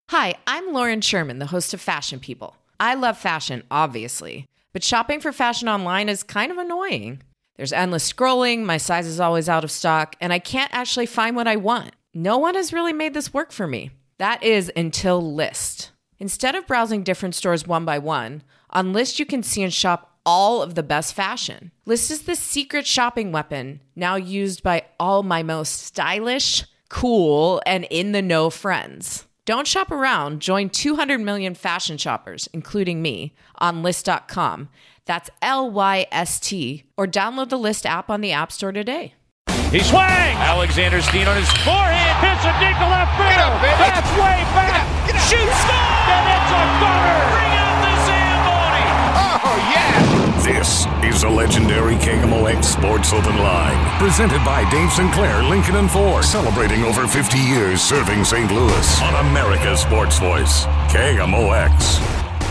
Hi, I'm Lauren Sherman, the host of Fashion People. I love fashion, obviously, but shopping for fashion online is kind of annoying. There's endless scrolling, my size is always out of stock, and I can't actually find what I want. No one has really made this work for me. That is until Lyst. Instead of browsing different stores one by one, on Lyst you can see and shop all of the best fashion. Lyst is the secret shopping weapon, now used by all my most stylish, cool, and in-the-know friends. Don't shop around. Join 200 million fashion shoppers, including me, on Lyst.com. That's Lyst, or download the Lyst app on the App Store today. He swings! Alexander Steen on his forehand, hits a deep to left field. That's way back. Shoot, score! And it's a gunner! Bring out the Zamboni! Oh, yeah! This is the legendary KMOX Sports Open Line, presented by Dave Sinclair, Lincoln & Ford, celebrating over 50 years serving St. Louis on America's Sports Voice, KMOX.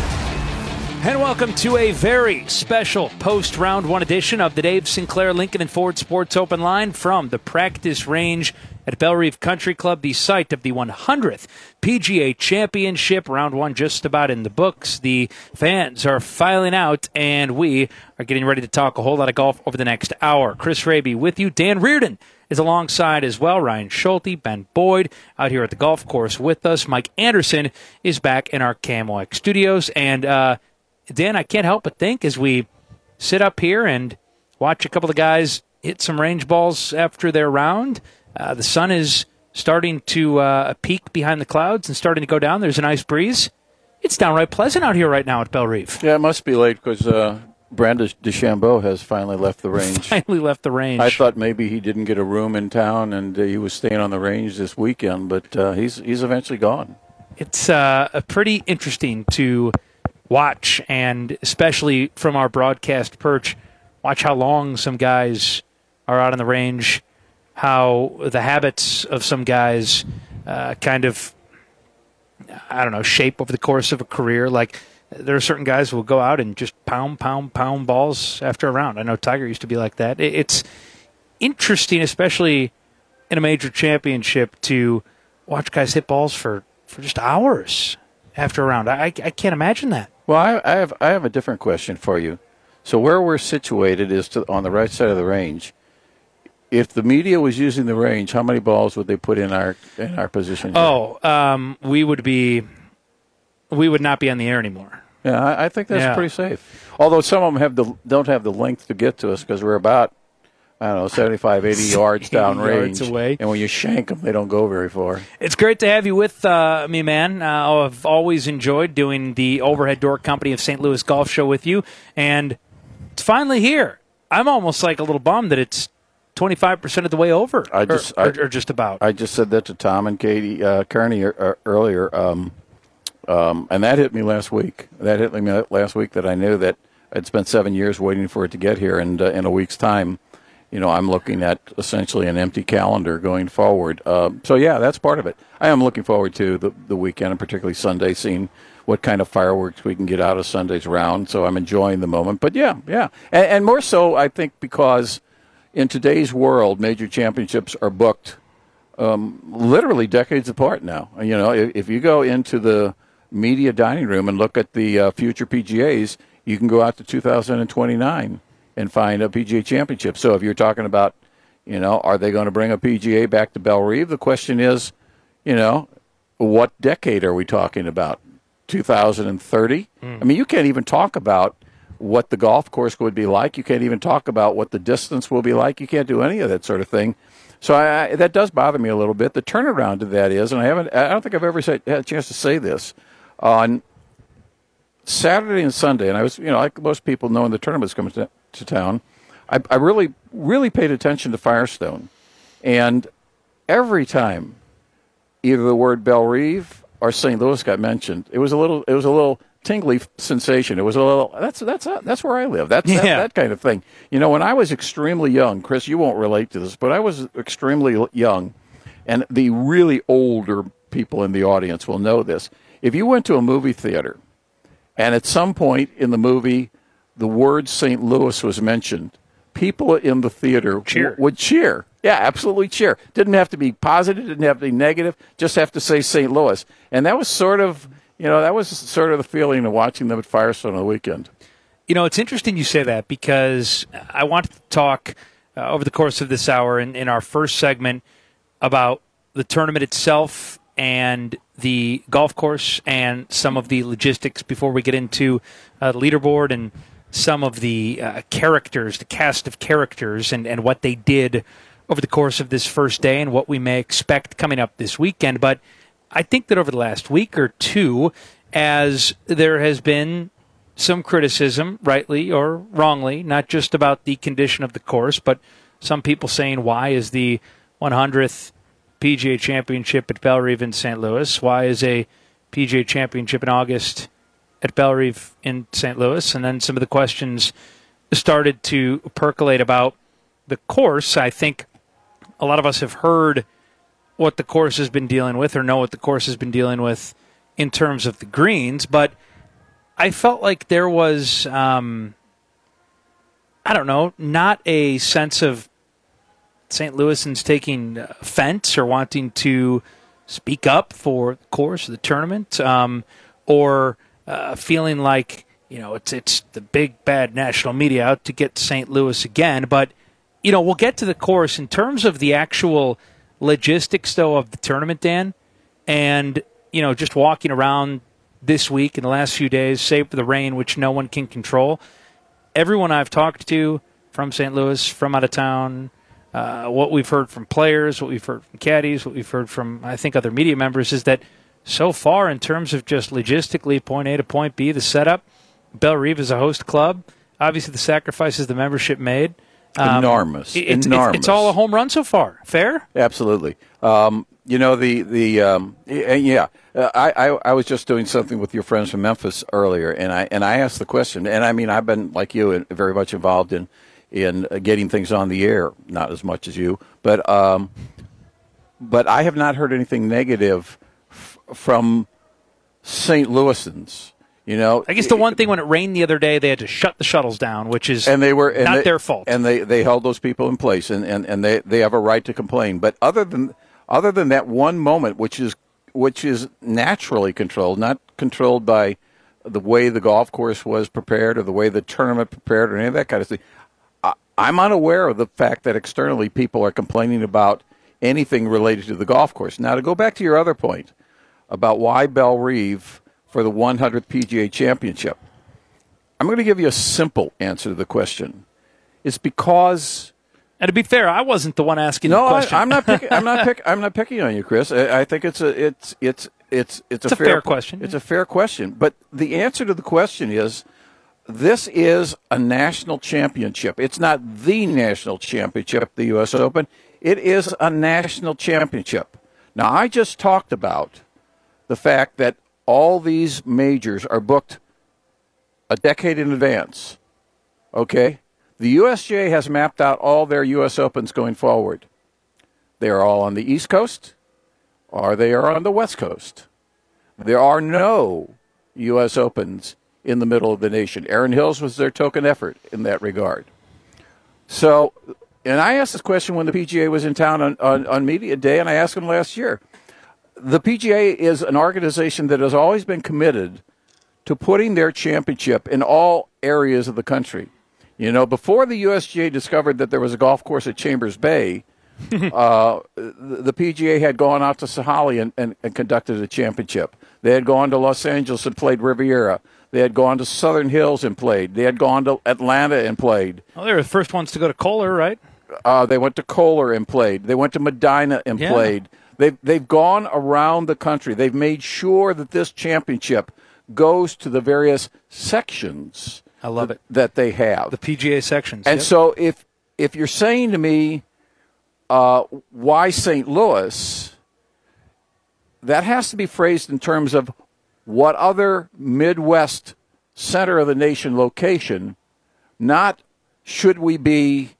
And welcome to a very special post-round one edition of the Dave Sinclair, Lincoln & Ford Sports Open Line from the practice range at Bellerive Country Club, the site of the 100th PGA Championship. Round one just about in the books. The fans are filing out, and we are getting ready to talk a whole lot of golf over the next hour. Chris Raby with you. Dan Reardon is alongside as well. Ryan Schulte, Ben Boyd out here at the golf course with us. Mike Anderson is back in our KMOX studios. And Dan, I can't help but think as we sit up here and watch a couple of guys hit some range balls after their round, the sun is starting to peak behind the clouds and starting to go down. There's a nice breeze. It's downright pleasant out here right now at Bellerive. Yeah, it must be late because Brandon DeChambeau has finally left the range. Finally left the range. I thought maybe he didn't get a room in town and he was staying on the range this weekend, but he's eventually gone. It's pretty interesting to watch, and especially from our broadcast perch, watch how long some guys are out on the range, how the habits of some guys kind of, shape over the course of a career. Like, there are certain guys who will go out and just pound balls after a round. I know Tiger used to be like that. It's interesting, especially in a major championship, to watch guys hit balls for just hours after a round. I can't imagine that. Well, I have a different question for you. So where we're situated is on the right side of the range. If the media was using the range, how many balls would they put in our position? We would not be on the air anymore. Yeah, I think that's pretty safe. Although some of them don't have the length to get to us because we're about 75, 80 yards downrange. Away. And when you shank them, they don't go very far. It's great to have you with me, man. I've always enjoyed doing the Overhead Door Company of St. Louis Golf Show with you, and it's finally here. I'm almost like a little bummed that it's 25% of the way over, or just about. I just said that to Tom and Katie Kearney earlier, and that hit me last week. That I knew that I'd spent 7 years waiting for it to get here, and in a week's time, I'm looking at essentially an empty calendar going forward. So, yeah, that's part of it. I am looking forward to the weekend, and particularly Sunday, seeing what kind of fireworks we can get out of Sunday's round. So I'm enjoying the moment. But, yeah. And more so, I think, because in today's world, major championships are booked literally decades apart now. If you go into the media dining room and look at the future PGAs, you can go out to 2029 and find a PGA championship. So if you're talking about, are they going to bring a PGA back to Bellerive? The question is, what decade are we talking about? 2030? I mean, you can't even talk about what the golf course would be like. You can't even talk about what the distance will be like. You can't do any of that sort of thing. So that does bother me a little bit. The turnaround to that is, and I don't think I've ever had a chance to say this, on Saturday and Sunday, and I was, like most people knowing the tournament's coming to town, I really, really paid attention to Firestone. And every time either the word Bellerive or St. Louis got mentioned, it was a little tingly sensation. It was a little, that's where I live. That kind of thing. When I was extremely young, Chris, you won't relate to this, but I was extremely young, and the really older people in the audience will know this. If you went to a movie theater, and at some point in the movie, the word St. Louis was mentioned, people in the theater would cheer. Yeah, absolutely cheer. Didn't have to be positive, didn't have to be negative, just have to say St. Louis. And that was sort of, the feeling of watching them at Firestone on the weekend. It's interesting you say that because I wanted to talk over the course of this hour in our first segment about the tournament itself and the golf course and some of the logistics before we get into the leaderboard and some of the characters, the cast of characters, and what they did over the course of this first day and what we may expect coming up this weekend. But I think that over the last week or two, as there has been some criticism, rightly or wrongly, not just about the condition of the course, but some people saying, why is the 100th PGA Championship at Bellerive in St. Louis? Why is a PGA Championship in August at Bellerive in St. Louis? And then some of the questions started to percolate about the course. I think a lot of us have heard what the course has been dealing with or know what the course has been dealing with in terms of the greens, but I felt like there was, not a sense of St. Louisans taking offense or wanting to speak up for the course of the tournament, or feeling like, it's the big, bad national media out to get St. Louis again. But, we'll get to the course. In terms of the actual logistics, though, of the tournament, Dan, and, just walking around this week in the last few days, save for the rain, which no one can control, everyone I've talked to from St. Louis, from out of town, what we've heard from players, what we've heard from caddies, what we've heard from, I think, other media members is that so far, in terms of just logistically point A to point B, the setup, Bellerive is a host club. Obviously, the sacrifices the membership made. Enormous. It's all a home run so far. Fair? Absolutely. I was just doing something with your friends from Memphis earlier, and I asked the question, and I mean, I've been, like you, very much involved in getting things on the air, not as much as you, but I have not heard anything negative from St. Louisans. I guess the one thing when it rained the other day, they had to shut the shuttles down, which is not their fault. And they held those people in place, and they have a right to complain. But other than that one moment, which is naturally controlled, not controlled by the way the golf course was prepared or the way the tournament prepared or any of that kind of thing, I'm unaware of the fact that externally people are complaining about anything related to the golf course. Now, to go back to your other point about why Bellerive for the 100th PGA Championship, I'm going to give you a simple answer to the question. It's because, and to be fair, I wasn't the one asking the question. I'm not picking on you, Chris. I think it's a fair question. It's a fair question, but the answer to the question is, this is a national championship. It's not the national championship, the U.S. Open. It is a national championship. Now, I just talked about the fact that all these majors are booked a decade in advance. Okay? The USGA has mapped out all their U.S. Opens going forward. They are all on the East Coast, or they are on the West Coast. There are no U.S. Opens in the middle of the nation. Erin Hills was their token effort in that regard. So, and I asked this question when the PGA was in town on Media Day, and I asked them last year. The PGA is an organization that has always been committed to putting their championship in all areas of the country. Before the USGA discovered that there was a golf course at Chambers Bay, the PGA had gone out to Sahalee and conducted a championship. They had gone to Los Angeles and played Riviera. They had gone to Southern Hills and played. They had gone to Atlanta and played. Well, they were the first ones to go to Kohler, right? They went to Kohler and played. They went to Medina and played. They've gone around the country. They've made sure that this championship goes to the various sections. I love it. That they have. The PGA sections. And so if you're saying to me, why St. Louis, that has to be phrased in terms of what other Midwest center of the nation location, not should we be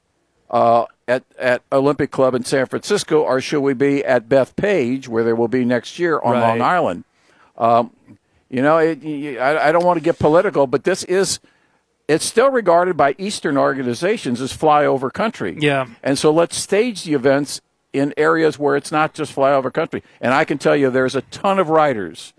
at Olympic Club in San Francisco, or should we be at Bethpage, where there will be next year on Long Island? I don't want to get political, but this is it's still regarded by Eastern organizations as flyover country. Yeah. And so let's stage the events in areas where it's not just flyover country. And I can tell you there's a ton of writers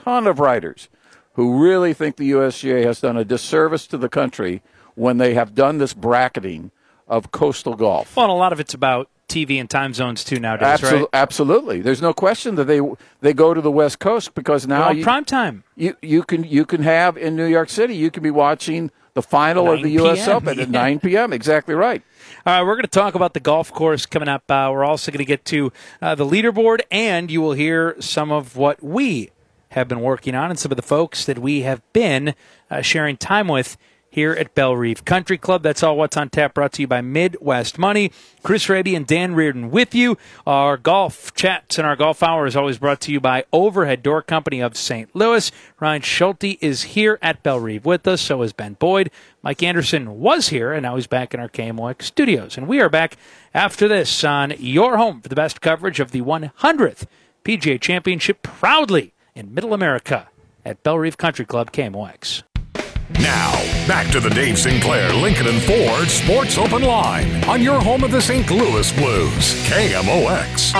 who really think the USGA has done a disservice to the country when they have done this bracketing of coastal golf. Well, and a lot of it's about TV and time zones too nowadays, right? Absolutely. There's no question that they go to the West Coast because now prime time. You can have in New York City, you can be watching the final of the U.S. Open at 9 p.m. Exactly right. All right, we're going to talk about the golf course coming up. We're also going to get to the leaderboard, and you will hear some of what we have been working on and some of the folks that we have been sharing time with here at Bellerive Country Club. That's all What's on Tap, brought to you by Midwest Money. Chris Raby and Dan Reardon with you. Our golf chats and our golf hour is always brought to you by Overhead Door Company of St. Louis. Ryan Schulte is here at Bellerive with us. So is Ben Boyd. Mike Anderson was here, and now he's back in our KMOX studios. And we are back after this on your home for the best coverage of the 100th PGA Championship, proudly in Middle America at Bellerive Country Club, KMOX. Now, back to the Dave Sinclair Lincoln and Ford Sports Open Line on your home of the St. Louis Blues, KMOX.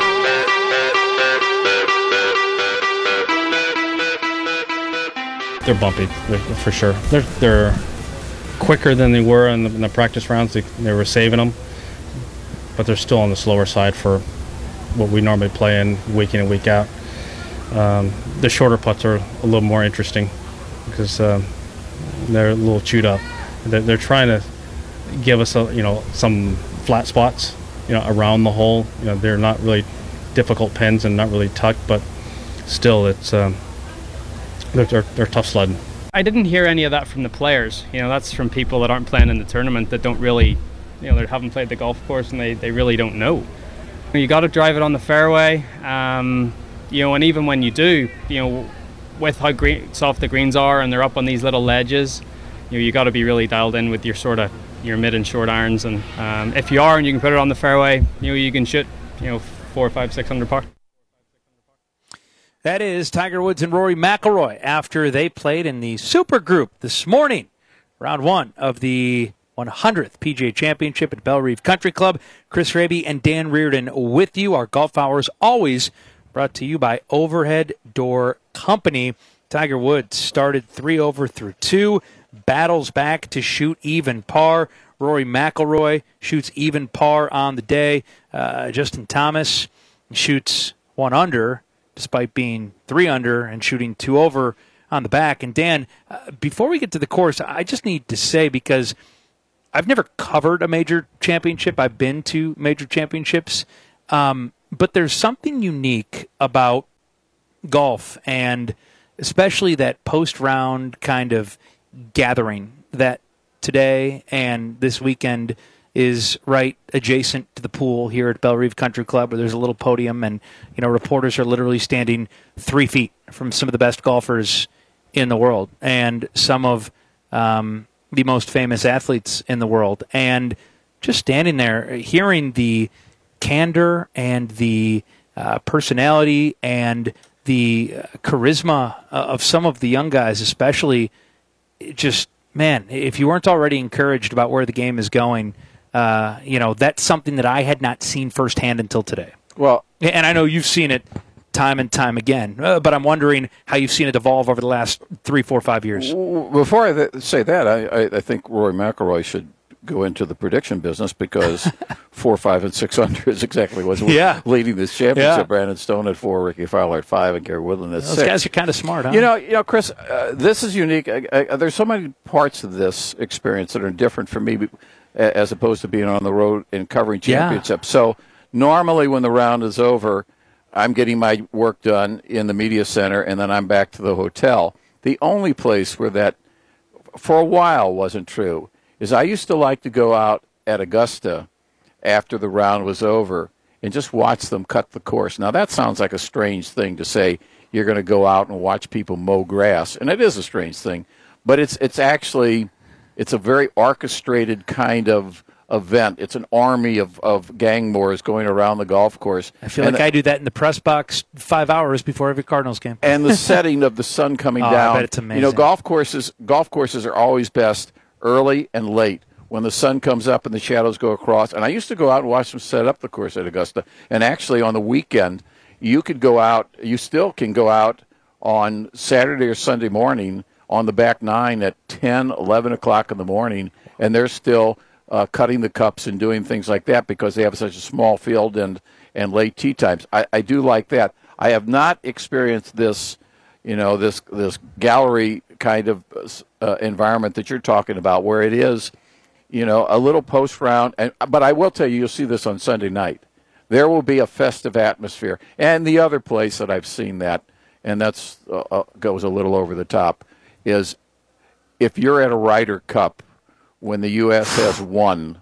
They're bumpy, for sure. They're quicker than they were in the practice rounds. They were saving them, but they're still on the slower side for what we normally play in week in and week out. The shorter putts are a little more interesting because they're a little chewed up. They're trying to give us some flat spots around the hole. They're not really difficult pins and not really tucked, but still it's they're tough sledding. I didn't hear any of that from the players. That's from people that aren't playing in the tournament, that don't really, they haven't played the golf course, and they really don't know. You got to drive it on the fairway, and even when you do, with how soft the greens are and they're up on these little ledges, you got to be really dialed in with your mid and short irons. And if you are and you can put it on the fairway, you can shoot 4, 5, 6 under par. That is Tiger Woods and Rory McIlroy after they played in the Super Group this morning, round 1 of the 100th PGA Championship at Bellerive Country Club. Chris Raby and Dan Reardon with you. Our golf hours always brought to you by Overhead Door Company. Tiger Woods started 3 over through 2, battles back to shoot even par. Rory McIlroy shoots even par on the day. Justin Thomas shoots 1 under, despite being 3 under and shooting 2 over on the back. And Dan, before we get to the course, I just need to say, because I've never covered a major championship, I've been to major championships, but there's something unique about golf, and especially that post-round kind of gathering that today and this weekend is right adjacent to the pool here at Bellerive Country Club, where there's a little podium, and reporters are literally standing 3 feet from some of the best golfers in the world and some of the most famous athletes in the world. And just standing there, hearing the candor and the personality and the charisma of some of the young guys, especially, just, man, if you weren't already encouraged about where the game is going, that's something that I had not seen firsthand until today. Well, and I know you've seen it time and time again, but I'm wondering how you've seen it evolve over the last 3, 4, 5 years. Before I say that, I think Rory McIlroy should go into the prediction business, because 4, 5, and 6 under is exactly what's leading this championship. Yeah. Brandon Stone at 4, Ricky Fowler at 5, and Gary Woodland at 6. Those guys are kind of smart, huh? Chris, this is unique. There's so many parts of this experience that are different for me, as opposed to being on the road and covering championships. Yeah. So normally when the round is over, I'm getting my work done in the media center, and then I'm back to the hotel. The only place where that, for a while, wasn't true is I used to like to go out at Augusta after the round was over and just watch them cut the course. Now, that sounds like a strange thing to say. You're going to go out and watch people mow grass, and it is a strange thing. But it's a very orchestrated kind of event. It's an army of gang mowers going around the golf course. I feel like I do that in the press box 5 hours before every Cardinals game. And the setting of the sun coming down. I bet it's amazing. Golf courses are always best early and late, when the sun comes up and the shadows go across. And I used to go out and watch them set up the course at Augusta. And actually on the weekend, you still can go out on Saturday or Sunday morning on the back nine at 10, 11 o'clock in the morning, and they're still cutting the cups and doing things like that because they have such a small field and late tee times. I do like that. I have not experienced this, this gallery kind of environment that you're talking about, where it is, a little post round. But I will tell you, you'll see this on Sunday night. There will be a festive atmosphere. And the other place that I've seen that, and that's goes a little over the top, is if you're at a Ryder Cup when the U.S. has won.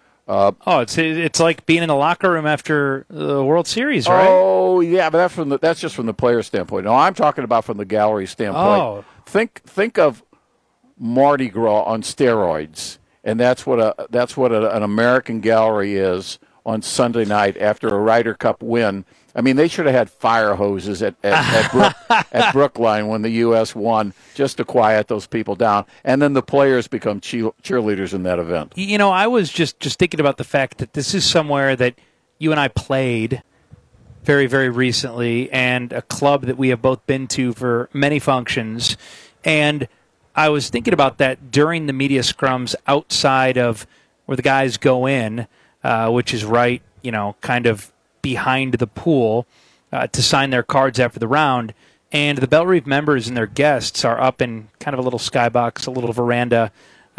It's like being in the locker room after the World Series, right? Oh, yeah, but that's just from the player standpoint. No, I'm talking about from the gallery standpoint. Oh. Think of Mardi Gras on steroids, and that's what an American gallery is on Sunday night after a Ryder Cup win. I mean, they should have had fire hoses at Brookline when the U.S. won, just to quiet those people down. And then the players become cheerleaders in that event. I was just thinking about the fact that this is somewhere that you and I played very, very recently, and a club that we have both been to for many functions. And I was thinking about that during the media scrums outside of where the guys go in, which is right, kind of behind the pool to sign their cards after the round. And the Belle Reve members and their guests are up in kind of a little skybox, a little veranda,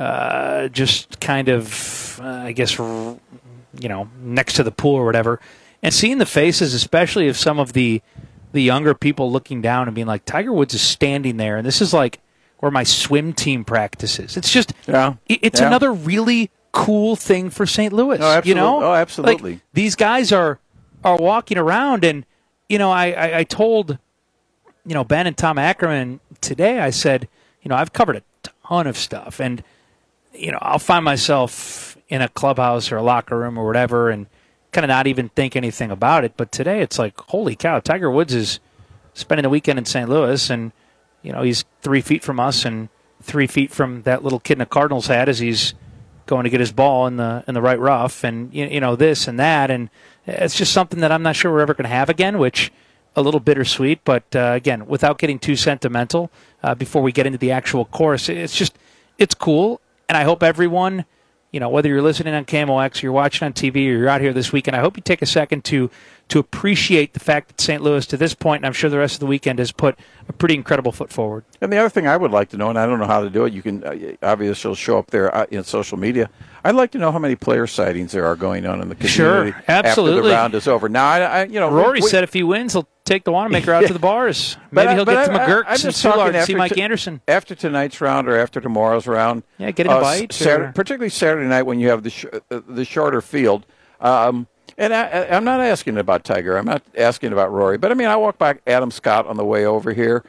just kind of, next to the pool or whatever. And seeing the faces, especially of some of the younger people looking down and being like, Tiger Woods is standing there, and this is like where my swim team practices. It's just, it's another really cool thing for St. Louis. Oh, absolutely. Oh, absolutely. Like, these guys are walking around, and I told Ben and Tom Ackerman today, I said, I've covered a ton of stuff, and I'll find myself in a clubhouse or a locker room or whatever and kind of not even think anything about it. But today it's like, holy cow, Tiger Woods is spending the weekend in St. Louis, and he's 3 feet from us and 3 feet from that little kid in a Cardinals hat as he's going to get his ball in the right rough, and this and that, and it's just something that I'm not sure we're ever going to have again, which a little bittersweet. But again, without getting too sentimental, before we get into the actual course, it's cool, and I hope everyone, whether you're listening on KMOX or you're watching on TV or you're out here this weekend, I hope you take a second to appreciate the fact that St. Louis, to this point, and I'm sure the rest of the weekend, has put a pretty incredible foot forward. And the other thing I would like to know, and I don't know how to do it, you can obviously it'll show up there in social media. I'd like to know how many player sightings there are going on in the community after the round is over. Now, Rory said if he wins, he'll take the Wanamaker out to the bars. Maybe he'll get to McGurk's and Soulard and see Mike Anderson. After tonight's round or after tomorrow's round. Yeah, get a bite. Particularly Saturday night when you have the shorter field. And I'm not asking about Tiger. I'm not asking about Rory. But, I walked by Adam Scott on the way over here.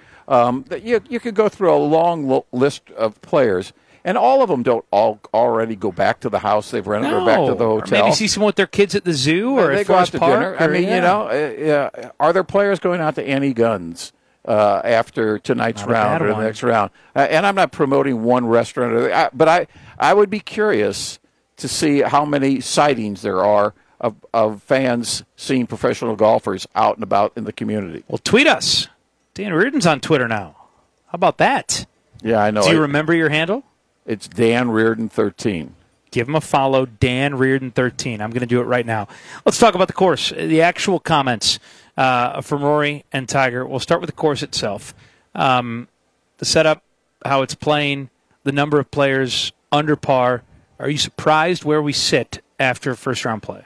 You could go through a long list of players, and all of them don't already go back to the house they've rented or back to the hotel. Or maybe see someone with their kids at the zoo or they at go out Forest to Park. dinner. Are there players going out to Annie Gunn's after tonight's round or the next round? And I'm not promoting one restaurant, but I would be curious to see how many sightings there are of fans seeing professional golfers out and about in the community. Well, tweet us. Dan Reardon's on Twitter now. How about that? Yeah, I know. Do you remember your handle? It's Dan Reardon 13. Give him a follow, Dan Reardon 13. I'm going to do it right now. Let's talk about the course, the actual comments from Rory and Tiger. We'll start with the course itself. The setup, how it's playing, the number of players under par. Are you surprised where we sit after first-round play?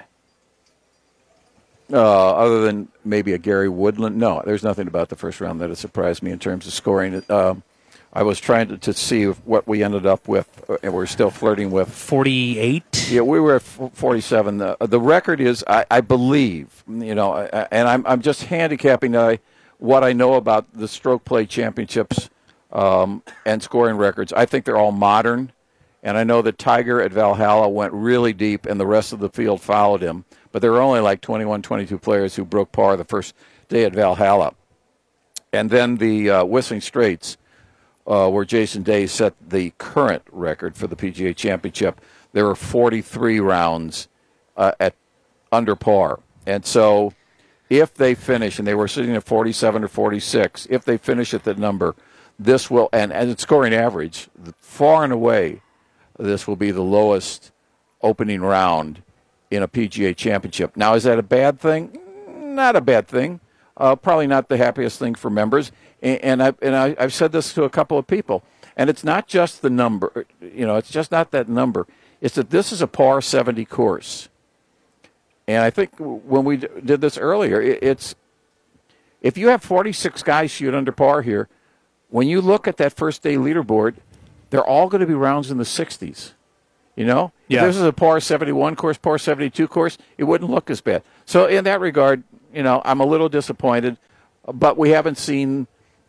Other than maybe a Gary Woodland. No, there's nothing about the first round that has surprised me in terms of scoring. I was trying to see what we ended up with, and we're still flirting with. 48? Yeah, we were at 47. The record is, I believe, and I'm just handicapping what I know about the stroke play championships and scoring records. I think they're all modern, and I know that Tiger at Valhalla went really deep, and the rest of the field followed him. But there were only like 21, 22 players who broke par the first day at Valhalla. And then the Whistling Straits where Jason Day set the current record for the PGA Championship, there were 43 rounds at under par. And so if they finish, and they were sitting at 47 or 46, if they finish at that number, this will, and its scoring average, far and away, this will be the lowest opening round in a PGA Championship. Now, is that a bad thing? Not a bad thing. Probably not the happiest thing for members. And I've said this to a couple of people. And it's not just the number. It's just not that number. It's that this is a par 70 course. And I think when we did this earlier, it's if you have 46 guys shoot under par here, when you look at that first day leaderboard, they're all going to be rounds in the 60s. Yeah. If this is a par 71 course, par 72 course, it wouldn't look as bad. So in that regard, I'm a little disappointed, but we haven't seen.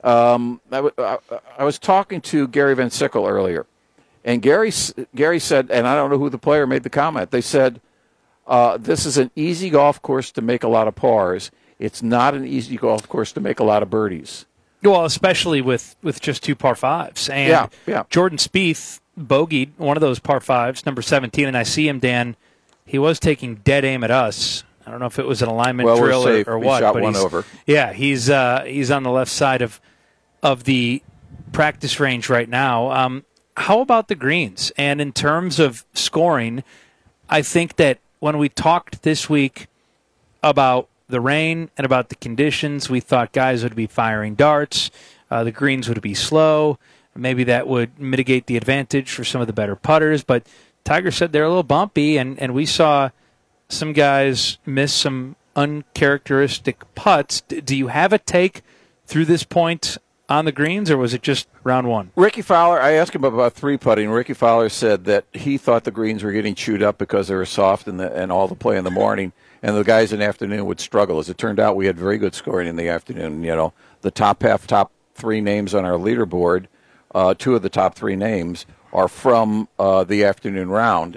I was talking to Gary Van Sickle earlier, and Gary said, and I don't know who the player made the comment. They said, this is an easy golf course to make a lot of pars. It's not an easy golf course to make a lot of birdies. Well, especially with just 2 par 5s. And yeah. Jordan Spieth bogeyed one of those par 5s, number 17, and I see him, Dan. He was taking dead aim at us. I don't know if it was an alignment drill or what. Shot but one over. Yeah, he's on the left side of the practice range right now. How about the greens? And in terms of scoring, I think that when we talked this week about the rain and about the conditions, we thought guys would be firing darts, the greens would be slow, maybe that would mitigate the advantage for some of the better putters, but Tiger said they're a little bumpy, and we saw some guys miss some uncharacteristic putts. Do you have a take through this point on the greens, or was it just round one? Ricky Fowler, I asked him about 3-putting. Ricky Fowler said that he thought the greens were getting chewed up because they were soft and all the play in the morning, and the guys in the afternoon would struggle. As it turned out, we had very good scoring in the afternoon. The top 3 names on our leaderboard, 2 of the top 3 names are from the afternoon round.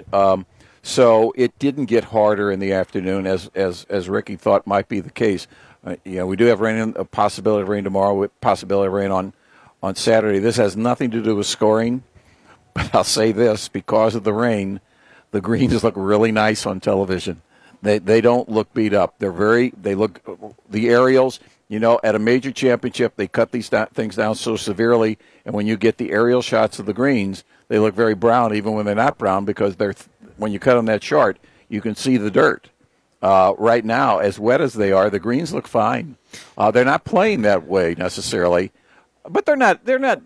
So it didn't get harder in the afternoon as Ricky thought might be the case. We do have rain, a possibility of rain tomorrow, with possibility of rain on Saturday. This has nothing to do with scoring, but I'll say this: because of the rain, the greens look really nice on television. They don't look beat up. They look, the aerials. At a major championship, they cut these things down so severely, and when you get the aerial shots of the greens, they look very brown, even when they're not brown, because when you cut on that chart, you can see the dirt. Right now, as wet as they are, the greens look fine. They're not playing that way necessarily, but they're not.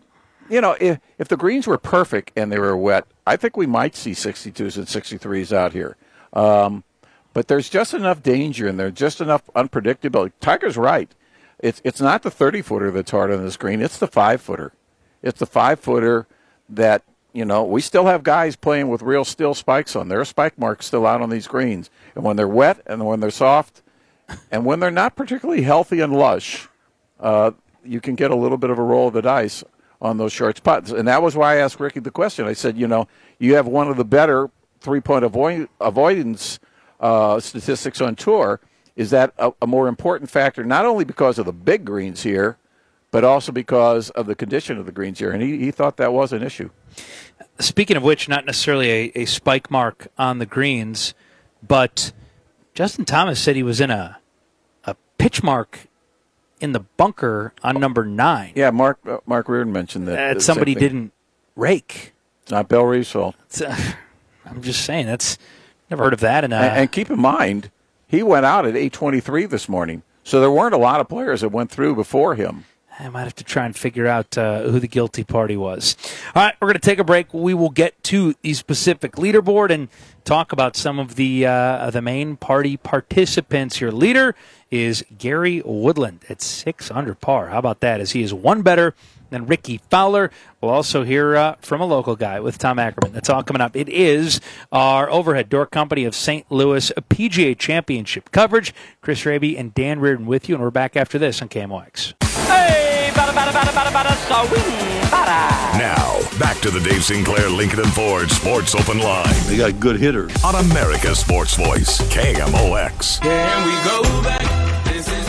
If the greens were perfect and they were wet, I think we might see 62s and 63s out here. But there's just enough danger and there's just enough unpredictability. Tiger's right. It's not the 30-footer that's hard on this green. It's the 5-footer. It's the 5-footer that, we still have guys playing with real steel spikes on. There are spike marks still out on these greens. And when they're wet and when they're soft and when they're not particularly healthy and lush, you can get a little bit of a roll of the dice on those short putts. And that was why I asked Ricky the question. I said, you have one of the better three-point avoidance statistics on tour. Is that a more important factor, not only because of the big greens here, but also because of the condition of the greens here? And he thought that was an issue. Speaking of which, not necessarily a spike mark on the greens, but Justin Thomas said he was in a pitch mark in the bunker on number 9. Yeah, Mark Reardon mentioned that. Somebody didn't rake. It's not Bill Reeves' fault. I'm just saying, never heard of that. And keep in mind, he went out at 8:23 this morning, so there weren't a lot of players that went through before him. I might have to try and figure out who the guilty party was. All right, we're going to take a break. We will get to the specific leaderboard and talk about some of the main party participants. Your leader is Gary Woodland at 6 under par. How about that, as he is one better than Ricky Fowler. We'll also hear from a local guy with Tom Ackerman. That's all coming up. It is our Overhead Door Company of St. Louis PGA Championship coverage. Chris Raby and Dan Reardon with you, and we're back after this on KMOX. Hey, bada, swing, bada. Now, back to the Dave Sinclair Lincoln and Ford Sports Open Line. They got good hitters. On America's Sports Voice, KMOX. Can we go back? This is the moment.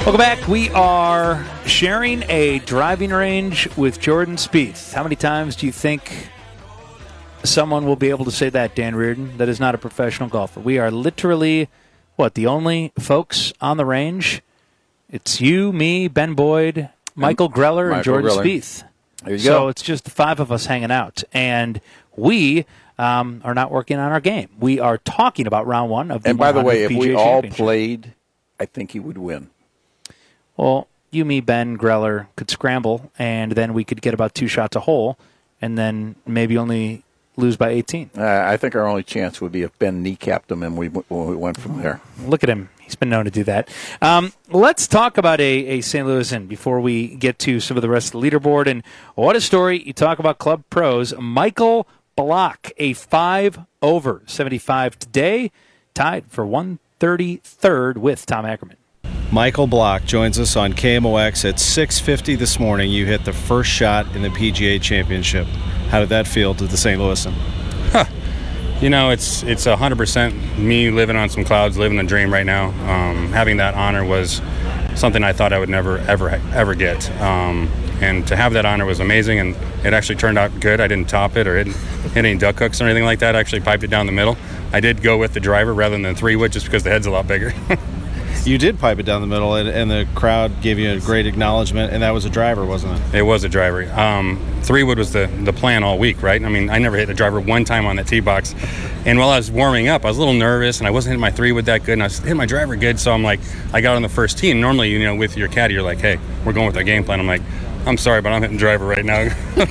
Welcome back. We are sharing a driving range with Jordan Spieth. How many times do you think someone will be able to say that, Dan Reardon, that is not a professional golfer? We are literally, the only folks on the range? It's you, me, Ben Boyd, Michael Greller, and Jordan Spieth. There you so go. it's just the five of us hanging out. And we are not working on our game. We are talking about round one of the And by the way, PGA if we all Championship. played, I think he would win. Well, you, me, Ben, Greller could scramble, and then we could get about 2 shots a hole, and then maybe only lose by 18. I think our only chance would be if Ben kneecapped him and we went from there. Look at him. He's been known to do that. Let's talk about a St. Louisan before we get to some of the rest of the leaderboard. And what a story. You talk about club pros. Michael Block, a 5 over 75 today, tied for 133rd with Tom Ackerman. Michael Block joins us on KMOX at 6:50 this morning. You hit the first shot in the PGA Championship. How did that feel to the St. Louisan? You know, it's 100% me living on some clouds, living the dream right now. Having that honor was something I thought I would never, ever get. And to have that honor was amazing, and it actually turned out good. I didn't top it or hit any duck hooks or anything like that. I actually piped it down the middle. I did go with the driver rather than the 3-wood just because the head's a lot bigger. You did pipe it down the middle, and the crowd gave you a great acknowledgement, and that was a driver, wasn't it? It was a driver. 3-wood was the plan all week, right? I mean, I never hit a driver one time on that tee box. And while I was warming up, I was a little nervous, and I wasn't hitting my 3-wood that good, and I was hitting my driver good, so I'm like, I got on the first tee, and normally, you know, with your caddy, you're like, hey, we're going with our game plan. I'm like, I'm sorry, but I'm hitting driver right now.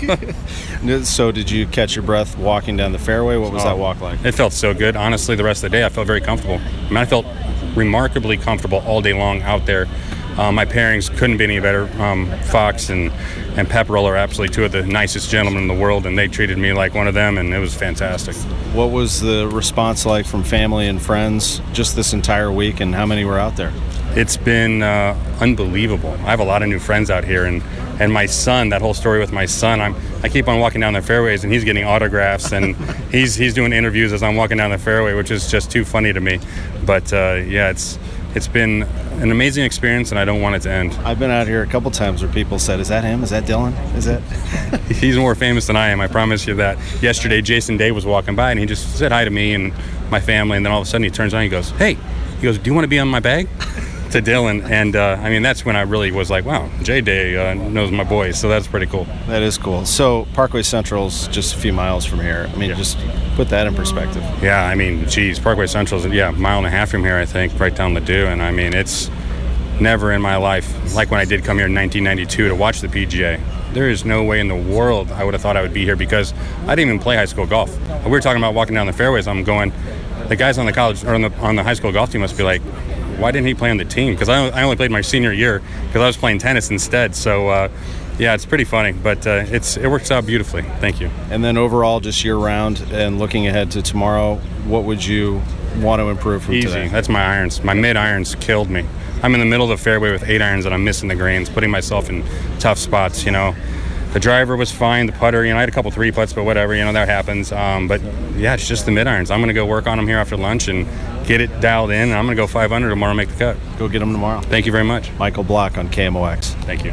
So did you catch your breath walking down the fairway? What was that walk like? It felt so good. Honestly, the rest of the day, I felt very comfortable. I mean, I felt remarkably comfortable all day long out there. My pairings couldn't be any better. Fox and Pepperell are absolutely two of the nicest gentlemen in the world, and they treated me like one of them, and it was fantastic. What was the response like from family and friends just this entire week, and how many were out there? It's been unbelievable. I have a lot of new friends out here, and my son, that whole story with my son, I keep on walking down the fairways, and he's getting autographs, and he's doing interviews as I'm walking down the fairway, which is just too funny to me. But yeah, it's been an amazing experience, and I don't want it to end. I've been out here a couple times where people said, is that him? Is that Dylan? Is that? He's more famous than I am, I promise you that. Yesterday, Jason Day was walking by, and he just said hi to me and my family, and then all of a sudden he turns around and he goes, hey, do you want to be on my bag? To Dylan, and I mean, that's when I really was like, wow, J-Day knows my boys, so that's pretty cool. That is cool. So Parkway Central's just a few miles from here. I mean, just put that in perspective. Yeah, I mean, geez, Parkway Central's, a mile and a half from here, I think, right down Ladue, and I mean, it's never in my life, like when I did come here in 1992 to watch the PGA. There is no way in the world I would have thought I would be here because I didn't even play high school golf. We were talking about walking down the fairways. I'm going, the guys on the college or on the high school golf team must be like, why didn't he play on the team? Because I only played my senior year because I was playing tennis instead. So, yeah, it's pretty funny, but it works out beautifully. Thank you. And then overall, just year-round and looking ahead to tomorrow, what would you want to improve from Easy. today? That's my irons. My mid-irons killed me. I'm in the middle of the fairway with 8 irons, and I'm missing the greens, putting myself in tough spots, you know. The driver was fine. The putter, I had a couple 3-putts, but whatever, that happens. But, yeah, it's just the mid-irons. I'm going to go work on them here after lunch and get it dialed in, and I'm going to go 500 tomorrow and make the cut. Go get them tomorrow. Thank you very much. Michael Block on KMOX. Thank you.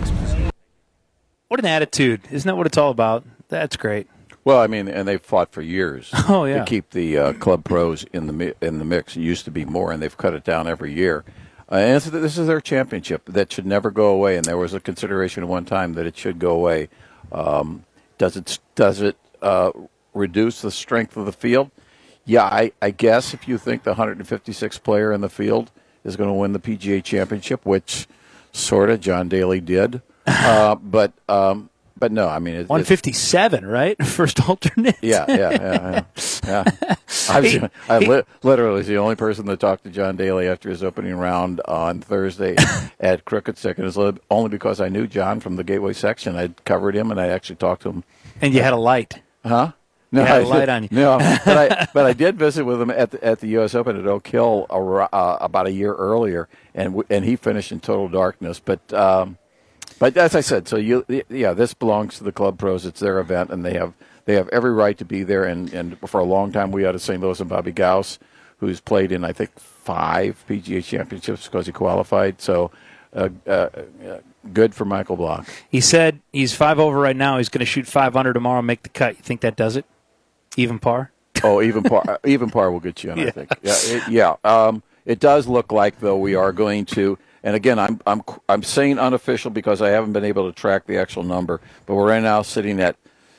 What an attitude. Isn't that what it's all about? That's great. Well, I mean, and they've fought for years to keep the club pros in the mix. It used to be more, and they've cut it down every year. And this is their championship that should never go away. And there was a consideration at one time that it should go away. Does it reduce the strength of the field? Yeah, I guess if you think the 156th player in the field is going to win the PGA Championship, which sort of John Daly did, but no, I mean 157, right? First alternate. Yeah. I literally was the only person that talked to John Daly after his opening round on Thursday at Crooked Stick, and it was only because I knew John from the Gateway section. I'd covered him, and I actually talked to him. And you had a light. Huh? No, you had a light on you. No, but I did visit with him at the U.S. Open at Oak Hill about a year earlier, and he finished in total darkness. But as I said, so this belongs to the club pros. It's their event, and they have every right to be there. And for a long time, we had a St. Louis and Bobby Gauss, who's played in I think 5 PGA championships because he qualified. So good for Michael Block. He said he's 5 over right now. He's going to shoot 5 under tomorrow and make the cut. You think that does it? Even par? Oh, even par. Even par will get you in, I think. It does look like, though, we are going to. And again, I'm saying unofficial because I haven't been able to track the actual number. But we're right now sitting at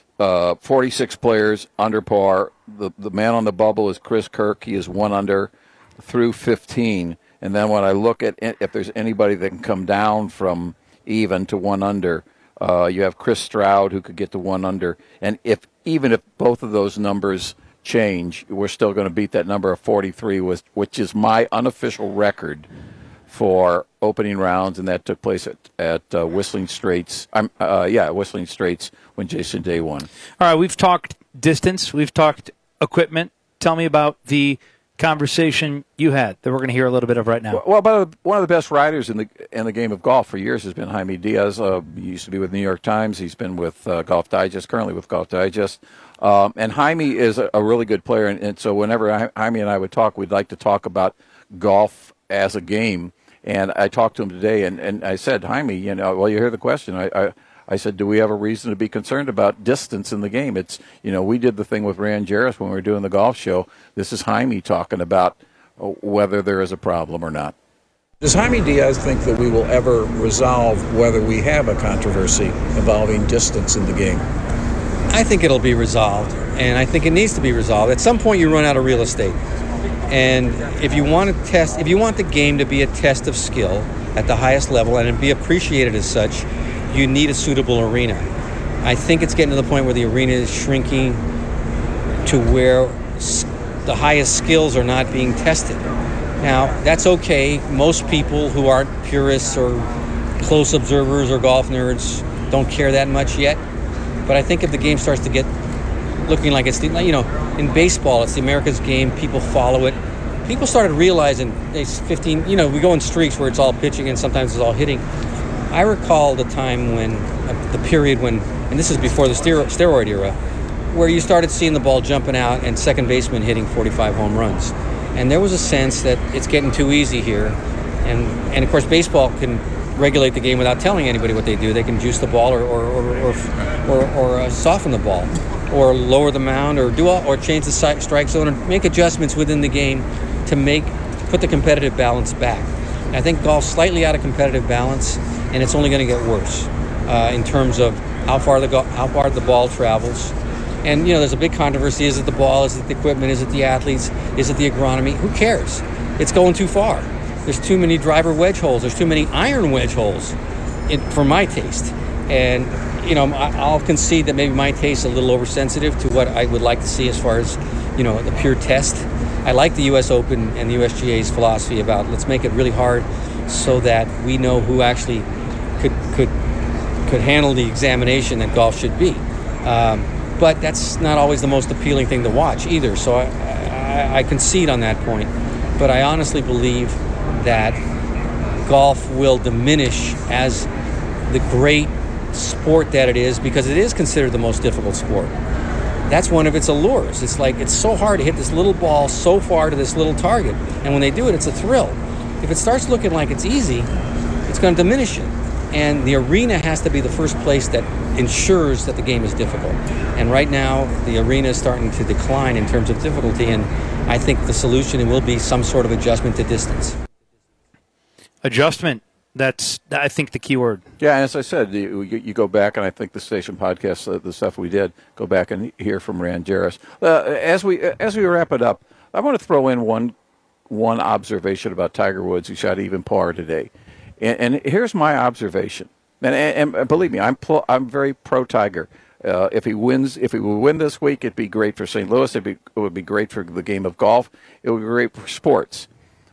46 players under par. The man on the bubble is Chris Kirk. He is 1 under through 15. And then when I look at if there's anybody that can come down from even to 1 under, you have Chris Stroud who could get to 1 under. And even if both of those numbers change, we're still going to beat that number of 43, which is my unofficial record for opening rounds, and that took place at Whistling Straits. Whistling Straits when Jason Day won. All right, we've talked distance, we've talked equipment. Tell me about the conversation you had that we're going to hear a little bit of right now. Well, about one of the best writers in the game of golf for years has been Jaime Diaz. He used to be with New York Times. He's been with Golf Digest, currently with Golf Digest. And Jaime is a really good player, and so whenever Jaime and I would talk, we'd like to talk about golf as a game. And I talked to him today, and I said, Jaime, you hear the question. I said, do we have a reason to be concerned about distance in the game? It's, we did the thing with Rand Jarris when we were doing the golf show. This is Jaime talking about whether there is a problem or not. Does Jaime Diaz think that we will ever resolve whether we have a controversy involving distance in the game? I think it'll be resolved, and I think it needs to be resolved. At some point, you run out of real estate. And if you want the game to be a test of skill at the highest level and be appreciated as such, you need a suitable arena. I think it's getting to the point where the arena is shrinking to where the highest skills are not being tested. Now, that's okay. Most people who aren't purists or close observers or golf nerds don't care that much yet. But I think if the game starts to get looking like it's, in baseball, it's the America's game, people follow it. People started realizing, we go in streaks where it's all pitching and sometimes it's all hitting. I recall the time the period when, and this is before the steroid era, where you started seeing the ball jumping out and second baseman hitting 45 home runs. And there was a sense that it's getting too easy here. And of course, baseball can regulate the game without telling anybody what they do. They can juice the ball or soften the ball, or lower the mound, or change the strike zone, and make adjustments within the game to put the competitive balance back. And I think golf's slightly out of competitive balance, and it's only going to get worse in terms of how far the ball travels. And there's a big controversy: is it the ball? Is it the equipment? Is it the athletes? Is it the agronomy? Who cares? It's going too far. There's too many driver wedge holes. There's too many iron wedge holes, for my taste. And I'll concede that maybe my taste is a little oversensitive to what I would like to see as far as the pure test. I like the U.S. Open and the USGA's philosophy about let's make it really hard so that we know who actually could handle the examination that golf should be. But that's not always the most appealing thing to watch either. So I concede on that point. But I honestly believe that golf will diminish as the great sport that it is, because it is considered the most difficult sport. That's one of its allures. It's like it's so hard to hit this little ball so far to this little target, and when they do it, it's a thrill. If it starts looking like it's easy, it's going to diminish it. And the arena has to be the first place that ensures that the game is difficult. And right now, the arena is starting to decline in terms of difficulty, and I think the solution will be some sort of adjustment to distance. Adjustment. That's, I think, the key word. Yeah, and as I said, you go back, and I think the station podcast, the stuff we did, go back and hear from Rand Jarris. As we wrap it up, I want to throw in one observation about Tiger Woods, who shot even par today. And here's my observation. And believe me, I'm very pro Tiger. If he would win this week, it'd be great for St. Louis. It would be great for the game of golf. It would be great for sports.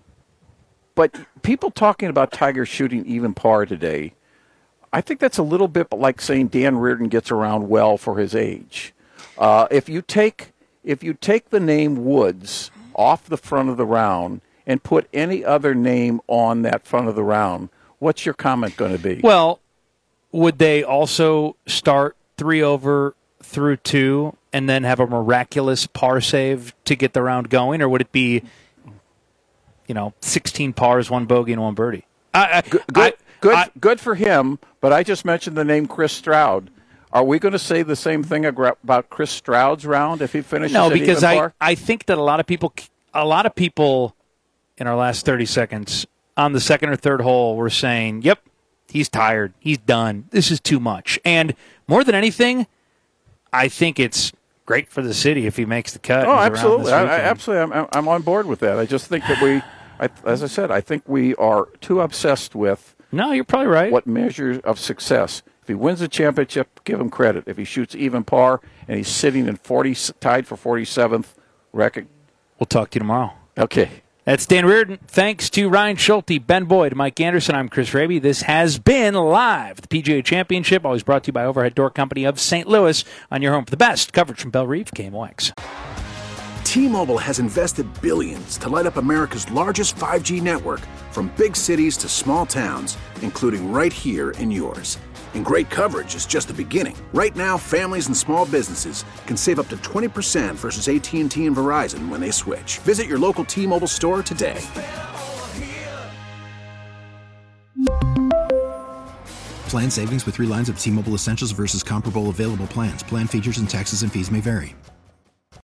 But people talking about Tiger shooting even par today, I think that's a little bit like saying Dan Reardon gets around well for his age. If you take the name Woods off the front of the round and put any other name on that front of the round, what's your comment going to be? Well, would they also start 3 over through 2 and then have a miraculous par save to get the round going, or would it be 16 pars, 1 bogey, and 1 birdie? Good for him, but I just mentioned the name Chris Stroud. Are we going to say the same thing about Chris Stroud's round if he finishes? No, because I think that a lot of people in our last 30 seconds on the second or third hole were saying, "Yep, he's tired. He's done. This is too much." And more than anything, I think it's great for the city if he makes the cut. Oh, absolutely. I'm on board with that. I just think that as I said, I think we are too obsessed with. No, you're probably right. What measures of success? If he wins the championship, give him credit. If he shoots even par and he's sitting in tied for 47th record. We'll talk to you tomorrow. Okay. That's Dan Reardon. Thanks to Ryan Schulte, Ben Boyd, Mike Anderson. I'm Chris Raby. This has been Live, the PGA Championship, always brought to you by Overhead Door Company of St. Louis, on your home for the best coverage from Belle Reve, KMOX. T-Mobile has invested billions to light up America's largest 5G network, from big cities to small towns, including right here in yours. And great coverage is just the beginning. Right now, families and small businesses can save up to 20% versus AT&T and Verizon when they switch. Visit your local T-Mobile store today. Plan savings with 3 lines of T-Mobile Essentials versus comparable available plans. Plan features and taxes and fees may vary.